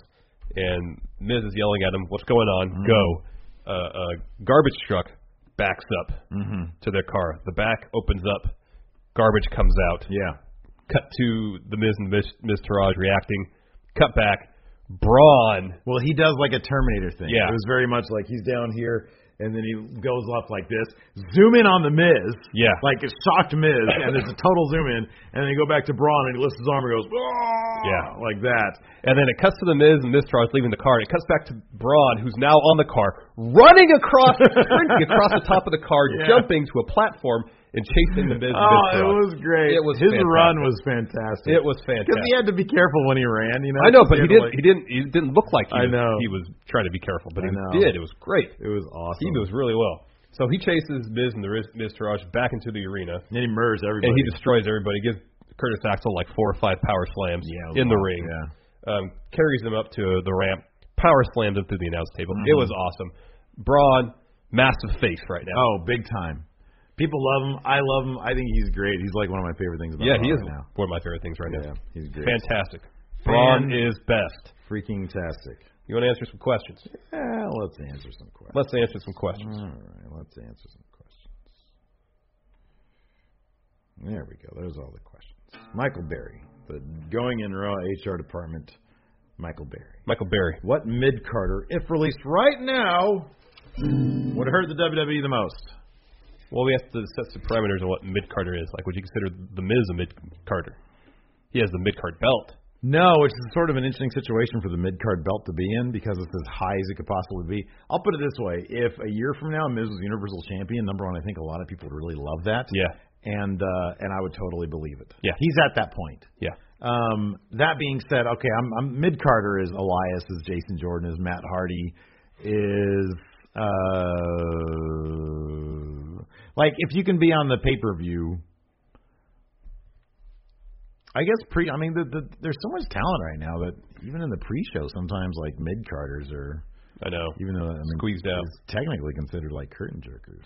and Miz is yelling at him, "What's going on? Go!" A garbage truck backs up to their car. The back opens up. Garbage comes out. Yeah. Cut to the Miz and Miz Taraj reacting. Cut back. Braun. Well, he does like a Terminator thing. Yeah. It was very much like he's down here, and then he goes up like this. Zoom in on the Miz. Yeah. Like a shocked Miz, and there's a total zoom in, and then you go back to Braun, and he lifts his arm and goes, "Oh!" Yeah. Like that. And then it cuts to the Miz and Miz Taraj leaving the car. And it cuts back to Braun, who's now on the car, running across, sprinting across the top of the car, jumping to a platform, and chasing the Miz and Miz Taraj. It was great. It was His fantastic. run was fantastic. It was fantastic. Because he had to be careful when he ran. You know. I know, but he like, didn't look like I know. he was trying to be careful, but I he know. did. It was great. It was awesome. He was really well. So he chases Miz and the Miz Taraj back into the arena. And he murders everybody. And he destroys everybody. Gives Curtis Axel like 4 or 5 power slams in the ring. Yeah. Carries them up to the ramp. Power slams him through the announce table. It was awesome. Braun, massive face right now. Oh, big time. People love him. I love him. I think he's great. He's like one of my favorite things about him. He is right now. one of my favorite things right now. Yeah, he's great. Fantastic. Braun is best. Freaking-tastic. You want to answer some questions? Yeah, let's answer some questions. Let's answer some questions. All right, let's answer some questions. There we go. There's all the questions. Michael Berry, the Going in Raw HR department. Michael Berry. Michael Berry. What mid-carder, if released right now, would hurt the WWE the most? Well, we have to set some parameters on what mid-carder is. Like, would you consider The Miz a mid-carder? He has the mid-card belt. No, which is sort of an interesting situation for the mid-card belt to be in because it's as high as it could possibly be. I'll put it this way. If a year from now Miz was Universal Champion, number one, I think a lot of people would really love that. Yeah. And I would totally believe it. Yeah. He's at that point. Yeah. That being said, okay, I'm mid-carder is Elias, is Jason Jordan, is Matt Hardy, is like if you can be on the pay-per-view, I guess there's so much talent right now that even in the pre-show sometimes like mid-carders are, I know, even though squeezed out, technically considered like curtain jerkers.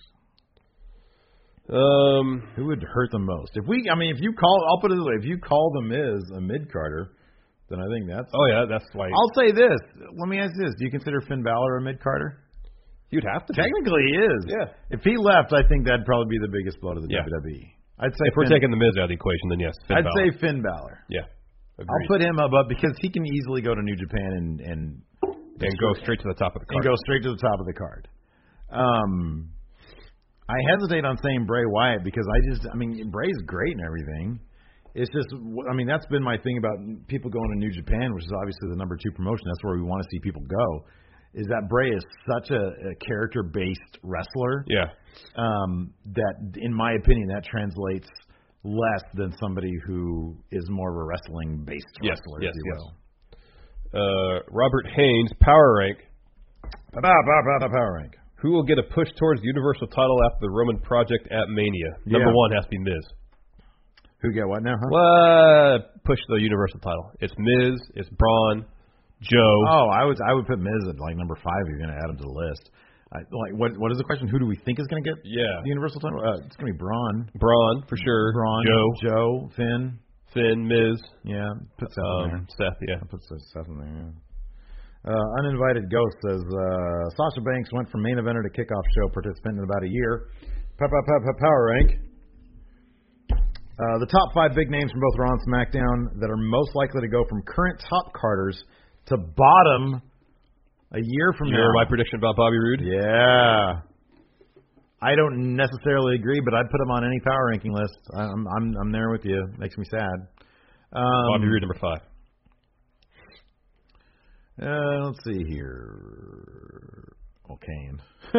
Who would hurt the most? I'll put it this way, if you call the Miz a mid-carder, then I think that's... Oh, yeah, that's why... I'll say this. Let me ask this. Do you consider Finn Balor a mid-carder? You'd have to. Technically, he is. Yeah. If he left, I think that'd probably be the biggest blow to the WWE. I'd say if we're taking the Miz out of the equation, then yes, Finn Balor. I'd say Finn Balor. Yeah. Agreed. I'll put him up because he can easily go to New Japan and go straight to the top of the card. And go straight to the top of the card. I hesitate on saying Bray Wyatt because Bray's great and everything. It's just, that's been my thing about people going to New Japan, which is obviously the number 2 promotion. That's where we want to see people go, is that Bray is such a character-based wrestler. Yeah. That, in my opinion, that translates less than somebody who is more of a wrestling-based wrestler, if you will. Robert Haynes, Power Rank. Power Rank. Who will get a push towards the Universal title after the Roman Project at Mania? Number 1 has to be Miz. Who get what now, huh? Push the Universal title. It's Miz, it's Braun, Joe. Oh, I would put Miz at like number 5 if you're going to add him to the list. What is the question? Who do we think is going to get the Universal title? It's going to be Braun. Braun, for sure. Braun. Joe. Finn, Miz. Yeah, put Seth in there. Seth, yeah. Put Seth in there, yeah. Uninvited Ghost says, Sasha Banks went from main eventer to kickoff show participant in about a year. Power Rank. The top 5 big names from both Raw and SmackDown that are most likely to go from current top carders to bottom a year from now. You remember my prediction about Bobby Roode? Yeah. I don't necessarily agree, but I'd put him on any power ranking list. I'm there with you. Makes me sad. Bobby Roode, number 5. Let's see here. Kane.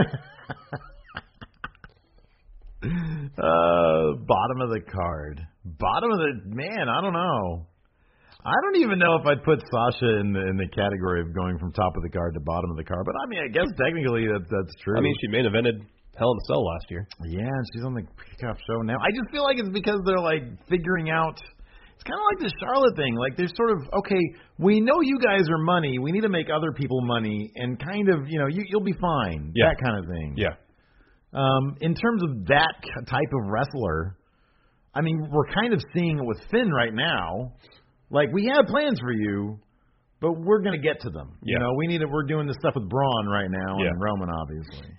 Bottom of the card. I don't know. I don't even know if I'd put Sasha in the category of going from top of the card to bottom of the card. But I guess technically that's true. She main evented Hell in a Cell last year. Yeah, and she's on the kickoff show now. I just feel like it's because they're like figuring out. It's kind of like the Charlotte thing. Like they're sort of, okay, we know you guys are money. We need to make other people money, and kind of, you'll be fine. Yeah. That kind of thing. Yeah. In terms of that type of wrestler, we're kind of seeing it with Finn right now. Like, we have plans for you, But we're going to get to them. Yeah. You know, we're doing this stuff with Braun right now Yeah. and Roman, obviously.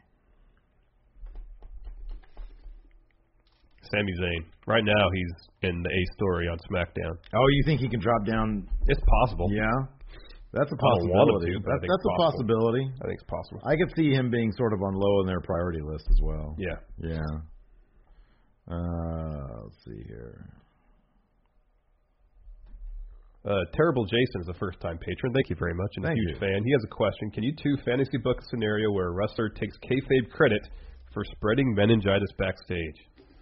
Sami Zayn. Right now, he's in the A story on SmackDown. Oh, you think he can drop down? It's possible. Yeah. That's a I don't want him possibility. to, but I think That's it's a possible. possibility. I think it's possible. I could see him being sort of on low on their priority list as well. Yeah. Yeah. Let's see here. Terrible Jason is a first-time patron. Thank you very much, and Thank a huge you. fan. He has a question. Can you two fantasy book a scenario where a wrestler takes kayfabe credit for spreading meningitis backstage?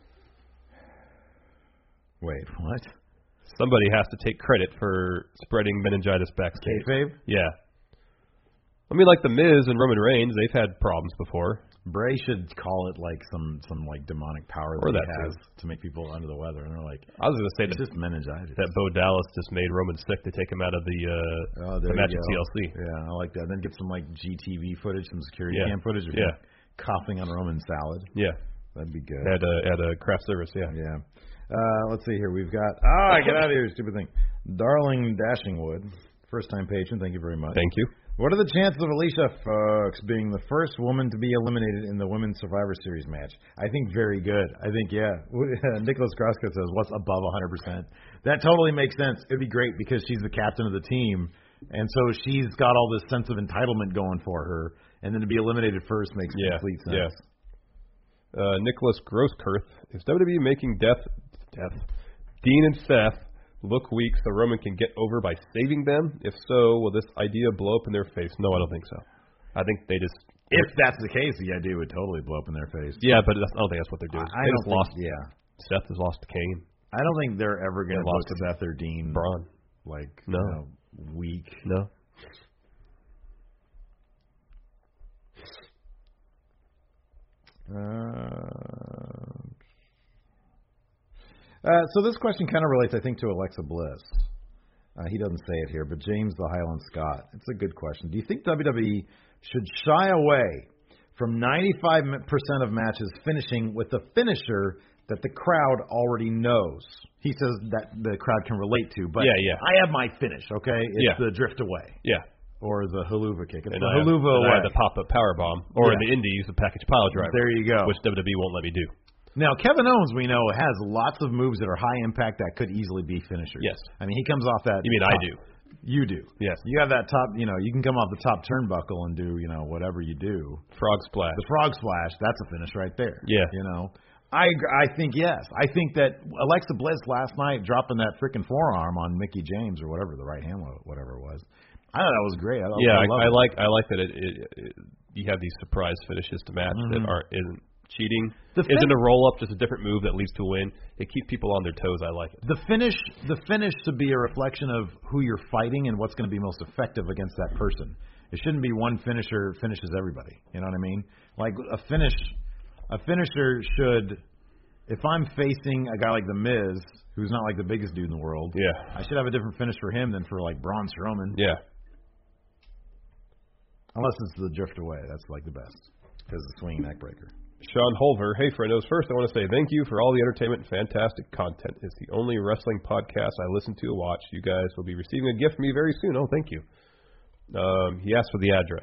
Wait, what? Somebody has to take credit for spreading meningitis backstage. Kayfabe? Yeah. I mean, like The Miz and Roman Reigns, they've had problems before. Bray should call it like some like demonic power Or that that he has to make people under the weather, and they're like, I was going to say it's that, just meningitis. that Bo Dallas just made Roman sick to take him out of the there match you at go. TLC. Yeah, I like that. Then get some like GTV footage, some security Yeah. cam footage of Yeah. him coughing on Roman salad. Yeah, That'd be good. at a craft service. Yeah. Yeah. Let's see here. We've got get out of here, stupid thing. Darling Dashingwood, first time patron. Thank you very much. Thank you. What are the chances of Alicia Fox being the first woman to be eliminated in the Women's Survivor Series match? I think very good. I think, yeah. Nicholas Grosko says, what's above 100%? That totally makes sense. It'd be great because she's the captain of the team, and so she's got all this sense of entitlement going for her, and then to be eliminated first makes complete sense. Yeah. Nicholas Grosskirth, is WWE making Dean and Seth look weak so Roman can get over by saving them? If so, will this idea blow up in their face? No, I don't think so. I think they just... If that's the case, the idea would totally blow up in their face. Yeah, but I don't think that's what they're doing. I They don't just lost. think, yeah. Seth has lost to Kane. I don't think they're ever going to They look lost to Seth or Dean Braun. like No. you know, weak. No. So this question kind of relates, I think, to Alexa Bliss. He doesn't say it here, but James the Highland Scott. It's a good question. Do you think WWE should shy away from 95% of matches finishing with a finisher that the crowd already knows? He says that the crowd can relate to, but Yeah. I have my finish, okay? It's the drift away. Yeah. Or the haluva kick. It's And the I haluva away. had the pop-up powerbomb. Or in Yeah. the Indies, the package pile driver. There you go. Which WWE won't let me do. Now, Kevin Owens, we know, has lots of moves that are high impact that could easily be finishers. Yes. I mean, he comes off that. You mean top. I do? You do. Yes. You have that top, you can come off the top turnbuckle and do, whatever you do. Frog splash. The frog splash, that's a finish right there. Yeah. I think yes. I think that Alexa Bliss last night dropping that freaking forearm on Mickie James or whatever, the right hand, whatever it was. I thought that was great. I like that it you have these surprise finishes to match that isn't cheating. Isn't a roll up just a different move that leads to a win. It keeps people on their toes. I like it. The finish should be a reflection of who you're fighting and what's going to be most effective against that person. It shouldn't be one finisher finishes everybody. You know what I mean? Like a finisher should. If I'm facing a guy like The Miz, who's not like the biggest dude in the world, I should have a different finish for him than for like Braun Strowman. Yeah. Unless it's the drift away, that's like the best because the swinging neck breaker. Sean Holver, hey friendos. First, I want to say thank you for all the entertainment and fantastic content. It's the only wrestling podcast I listen to and watch. You guys will be receiving a gift from me very soon. Oh, thank you. He asked for the address.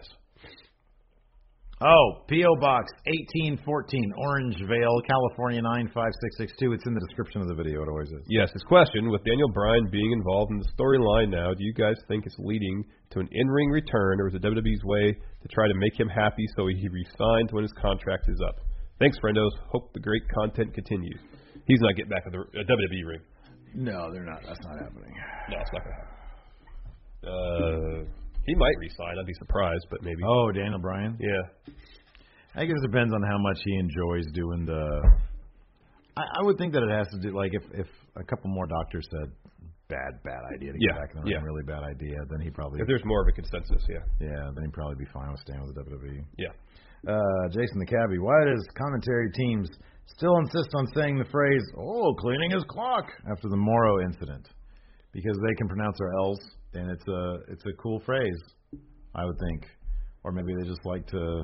Oh, P.O. Box 1814, Orangevale, California 95662. It's in the description of the video. It always is. Yes, his question, with Daniel Bryan being involved in the storyline now, do you guys think it's leading to an in-ring return, or is it WWE's way to try to make him happy so he resigns when his contract is up? Thanks, friendos. Hope the great content continues. He's not getting back to the WWE ring. No, they're not. That's not happening. No, it's not going to happen. He might resign. I'd be surprised, but maybe. Oh, Daniel Bryan? Yeah. I guess it depends on how much he enjoys doing the... I would think that it has to do, like, if a couple more doctors said, bad idea to get back in the ring, really bad idea, then he probably... If there's more of a consensus, yeah. Yeah, then he'd probably be fine with staying with the WWE. Yeah. Jason the Cabbie, why does commentary teams still insist on saying the phrase, cleaning his clock, after the Morrow incident? Because they can pronounce our L's, and it's a cool phrase, I would think. Or maybe they just like to,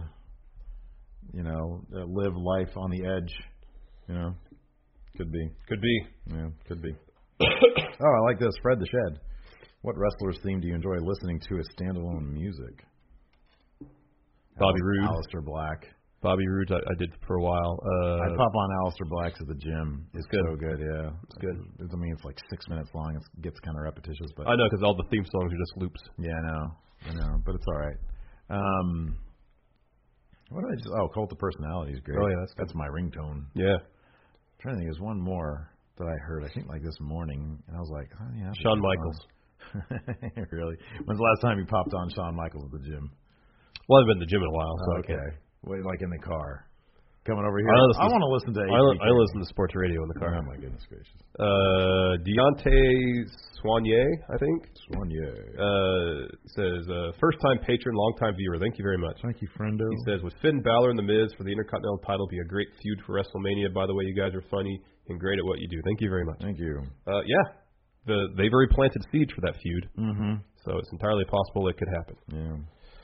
live life on the edge. Could be. Could be. Yeah, could be. I like this. Fred the Shed. What wrestler's theme do you enjoy listening to as standalone music? Bobby Roode. Aleister Black. Bobby Roode, I did for a while. I pop on Aleister Black's at the gym. It's good. so good, yeah. It's good. I mean, it's like 6 minutes long. It gets kind of repetitious, but I know, because all the theme songs are just loops. Yeah, I know, but it's all right. What did I just? Oh, Cult of Personality is great. Oh yeah, that's my ringtone. Yeah. I'm trying to think, there's one more that I heard. I think like this morning, and I was like, oh yeah. Shawn Michaels. Really? When's the last time you popped on Shawn Michaels at the gym? Well, I've been in the gym in a while, so okay. Wait, like in the car, coming over here. I want to listen to. I listen to sports radio in the car. Oh my goodness gracious. Deontay Soignier, I think. Soignier says first time patron, long time viewer. Thank you very much. Thank you, friendo. He says, with Finn Balor and The Miz for the Intercontinental title, be a great feud for WrestleMania. By the way, you guys are funny and great at what you do. Thank you very much. Thank you. Yeah, they've already planted seeds for that feud. Mm-hmm. So it's entirely possible it could happen. Yeah.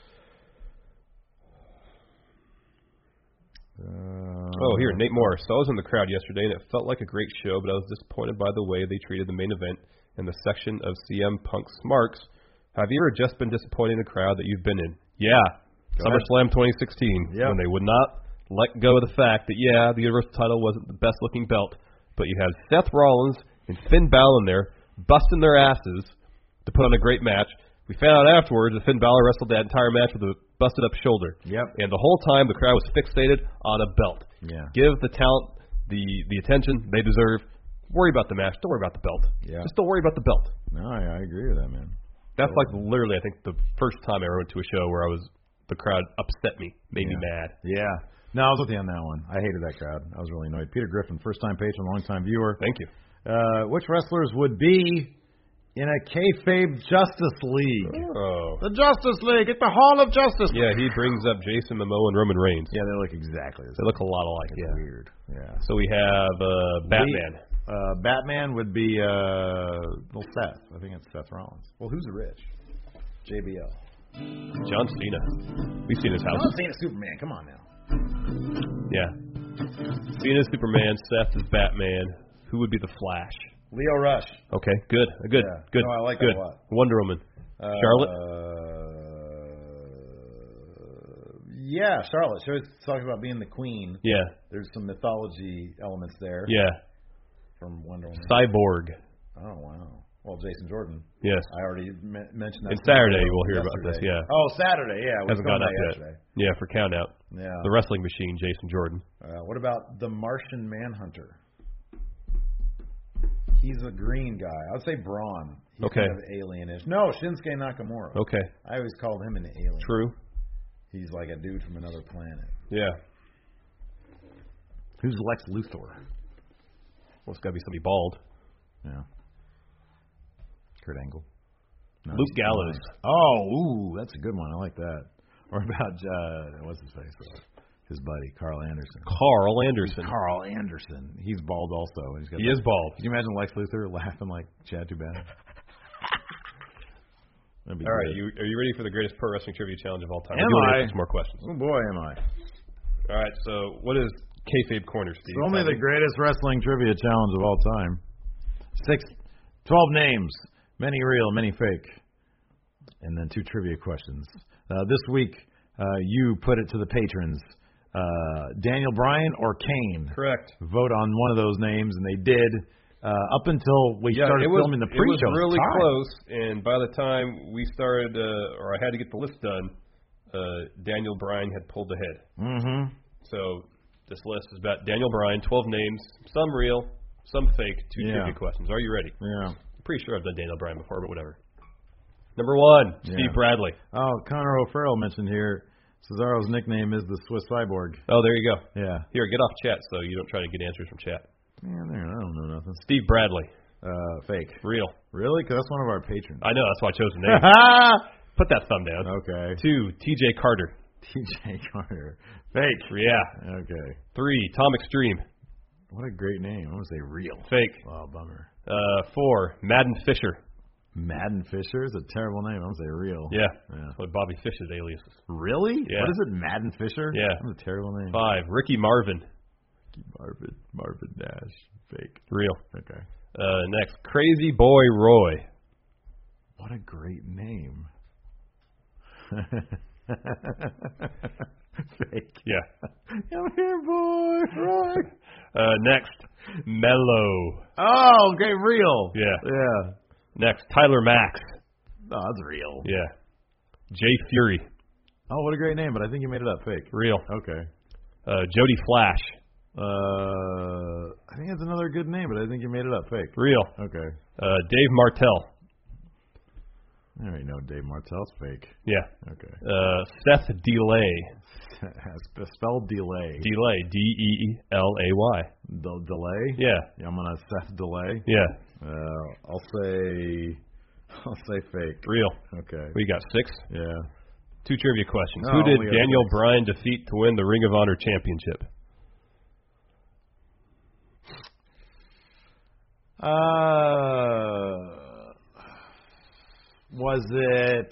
Here, Nate Morris. So I was in the crowd yesterday, and it felt like a great show, but I was disappointed by the way they treated the main event and the section of CM Punk's Smarks. Have you ever just been disappointed in the crowd that you've been in? Yeah. SummerSlam 2016, when they would not let go of the fact that, the Universal title wasn't the best-looking belt, but you had Seth Rollins and Finn Balor in there busting their asses to put on a great match. We found out afterwards that Finn Balor wrestled that entire match with a busted-up shoulder. Yep. And the whole time, the crowd was fixated on a belt. Yeah. Give the talent the attention they deserve. Worry about the match. Don't worry about the belt. Yeah. Just don't worry about the belt. No, I agree with that, man. That's like literally, I think, the first time I ever went to a show where the crowd upset me, made me mad. Yeah. No, I was with you on that one. I hated that crowd. I was really annoyed. Peter Griffin, first-time patron, long-time viewer. Thank you. Which wrestlers would be in a kayfabe Justice League? Oh. The Justice League at the Hall of Justice. Yeah, he brings up Jason Momoa and Roman Reigns. Yeah, they look exactly the same. They look a lot alike. It's weird. Yeah. So we have Batman. Batman would be Seth. I think it's Seth Rollins. Well, who's rich? JBL. John Cena. We've seen his house. John Cena, Superman. Come on now. Yeah. Cena's Superman. Seth is Batman. Who would be the Flash? Leo Rush. Okay, good. Good. No, I like that a lot. Wonder Woman. Charlotte? Yeah, Charlotte. She was talking about being the queen. Yeah. There's some mythology elements there. Yeah. From Wonder Woman. Cyborg. Oh, wow. Well, Jason Jordan. Yes. I already mentioned that. And Saturday we'll hear about this, yeah. Oh, Saturday, yeah. Hasn't gone up yet. Yeah, for Count Out. Yeah. The wrestling machine, Jason Jordan. What about the Martian Manhunter? He's a green guy. I would say Braun. He's kind of alien-ish. No, Shinsuke Nakamura. Okay. I always called him an alien. True. He's like a dude from another planet. Yeah. Who's Lex Luthor? Well, it's got to be somebody bald. Yeah. Kurt Angle. No, Luke Gallows. Oh, that's a good one. I like that. Or about, what's his face? His buddy, Carl Anderson. Carl Anderson. He's bald also. He is bald. Can you imagine Lex Luthor laughing like Chad Tubman? All right, are you ready for the greatest pro wrestling trivia challenge of all time? Am I? Some more questions. Oh, boy, am I. All right, so what is Kayfabe Corner, Steve? It's only the greatest wrestling trivia challenge of all time. 12 names. Many real, many fake. And then 2 trivia questions. This week, you put it to the patrons. Daniel Bryan or Kane? Correct. Vote on one of those names, and they did. Up until we started filming the pre-show. It was really close, and by the time we started, or I had to get the list done, Daniel Bryan had pulled ahead. Mm-hmm. So this list is about Daniel Bryan, 12 names, some real, some fake, 2 trivia questions. Are you ready? Yeah. I'm pretty sure I've done Daniel Bryan before, but whatever. Number 1, Steve Bradley. Oh, Connor O'Farrell mentioned here, Cesaro's nickname is the Swiss Cyborg. Oh, there you go. Yeah. Here, get off chat so you don't try to get answers from chat. Yeah, there. I don't know nothing. Steve Bradley. Fake. Real. Really? Because that's one of our patrons. I know. That's why I chose the name. Put that thumb down. Okay. 2, T.J. Carter. T.J. Carter. Fake. Yeah. Okay. 3, Tom Extreme. What a great name. I want to say real. Fake. Oh, bummer. 4, Madden Fisher. Madden Fisher is a terrible name. I want to say real. Yeah. That's what Bobby Fish's alias is. Really? Yeah. What is it? Madden Fisher? Yeah. That's a terrible name. 5, Ricky Marvin. Marvin Nash. Fake. Real. Okay. Next, Crazy Boy Roy. What a great name. Fake. Yeah. I'm here, boy. Right. Next, Mellow. Oh, okay, real. Yeah. Yeah. Next, Tyler Max. Oh, that's real. Yeah. Jay Fury. Oh, what a great name, but I think you made it up. Fake. Real. Okay. Jody Flash. I think that's another good name, but I think you made it up. Fake. Real. Okay. Dave Martell. I already know Dave Martell's fake. Yeah. Okay. Seth Delay. Spelled delay. Delay. D-E-L-A-Y. Delay? Yeah. I'm gonna Seth Delay. Yeah. I'll say fake. Real. Okay. We got 6. Yeah. 2 trivia questions. Oh, Who did we got Daniel 6. Bryan Bryan defeat to win the Ring of Honor Championship? Was it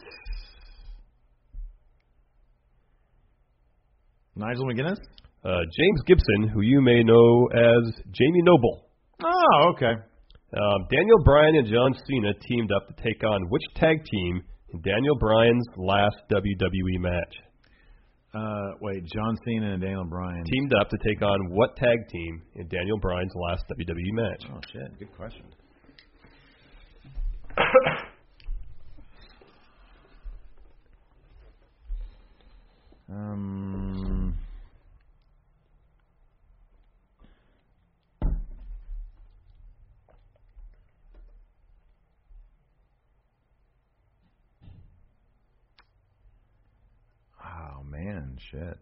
Nigel McGuinness? James Gibson, who you may know as Jamie Noble. Oh, okay. Daniel Bryan and John Cena teamed up to take on which tag team in Daniel Bryan's last WWE match? Wait, John Cena and Daniel Bryan teamed up to take on what tag team in Daniel Bryan's last WWE match? Oh, shit. Good question. Oh man, shit.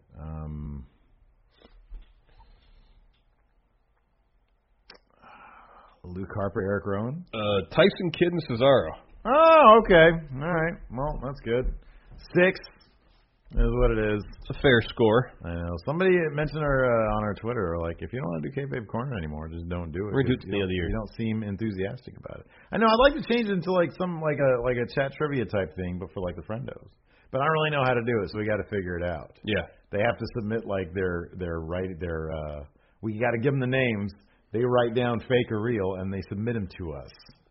Luke Harper, Eric Rowan? Tyson Kidd and Cesaro. Oh, okay. All right. Well, that's good. 6 is what it is. It's a fair score. I know. Somebody mentioned on our Twitter, like, if you don't want to do Kayfabe Corner anymore, just don't do it. We're going to do it to the end of the year. You don't seem enthusiastic about it. I know. I'd like to change it into like some like a chat trivia type thing, but for like the friendos. But I don't really know how to do it, so we got to figure it out. Yeah. They have to submit like we got to give them the names. They write down fake or real, and they submit them to us.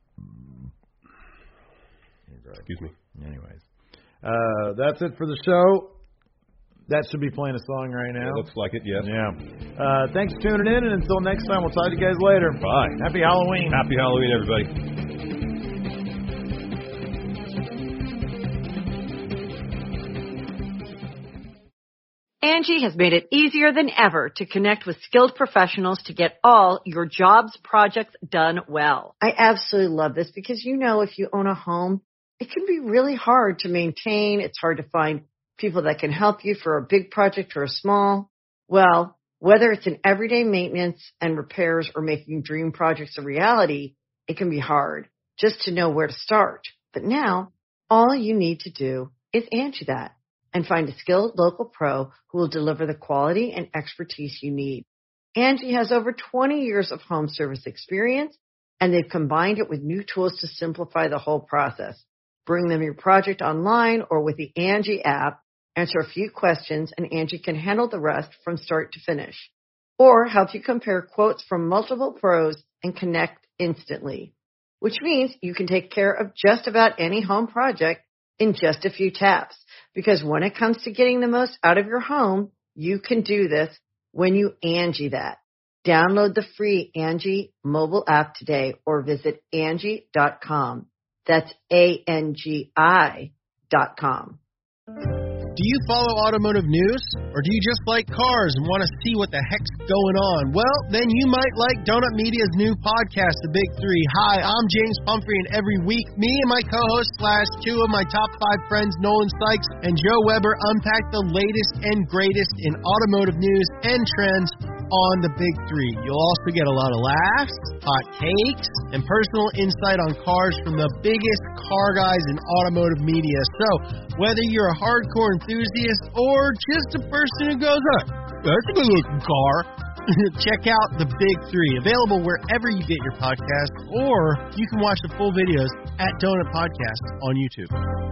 Excuse me. Anyways, that's it for the show. That should be playing a song right now. It looks like it, yes. Yeah. Thanks for tuning in, and until next time, we'll talk to you guys later. Bye. Happy Halloween. Happy Halloween, everybody. Angie has made it easier than ever to connect with skilled professionals to get all your jobs projects done well. I absolutely love this because, you know, if you own a home, it can be really hard to maintain. It's hard to find people that can help you for a big project or a small. Well, whether it's in everyday maintenance and repairs or making dream projects a reality, it can be hard just to know where to start. But now, all you need to do is Angie that and find a skilled local pro who will deliver the quality and expertise you need. Angie has over 20 years of home service experience, and they've combined it with new tools to simplify the whole process. Bring them your project online or with the Angie app, answer a few questions, and Angie can handle the rest from start to finish. Or help you compare quotes from multiple pros and connect instantly, which means you can take care of just about any home project in just a few taps. Because when it comes to getting the most out of your home, you can do this when you Angie that. Download the free Angie mobile app today or visit Angie.com. That's ANGI.com. Do you follow automotive news? Or do you just like cars and want to see what the heck's going on? Well, then you might like Donut Media's new podcast, The Big Three. Hi, I'm James Pumphrey, and every week, me and my co-host / 2 of my top 5 friends, Nolan Sykes and Joe Weber, unpack the latest and greatest in automotive news and trends on The Big Three. You'll also get a lot of laughs, hot takes, and personal insight on cars from the biggest car guys in automotive media. So, whether you're a hardcore enthusiast or just a person who goes, that's a good looking car, check out The Big Three, available wherever you get your podcasts, or you can watch the full videos at Donut Podcast on YouTube.